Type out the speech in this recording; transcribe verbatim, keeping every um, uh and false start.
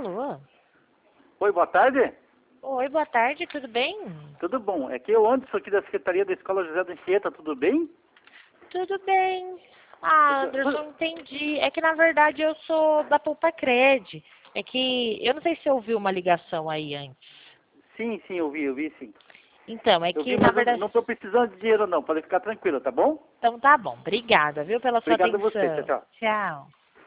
Alô? Oi, boa tarde. Oi, boa tarde, tudo bem? Tudo bom? É que eu Anderson aqui da Secretaria da Escola José da Anchieta, tudo bem? Tudo bem. Ah, Anderson, entendi. É que na verdade eu sou da Poupa Cred. É que eu não sei se você ouviu uma ligação aí antes. Sim, sim, eu vi, eu vi sim. Então, é Eu vi, que na mas eu verdade. não estou precisando de dinheiro não, pode ficar tranquila, tá bom? Então tá bom. Obrigada, viu, pela sua Obrigado a você, tchau, atenção. tchau. Tchau.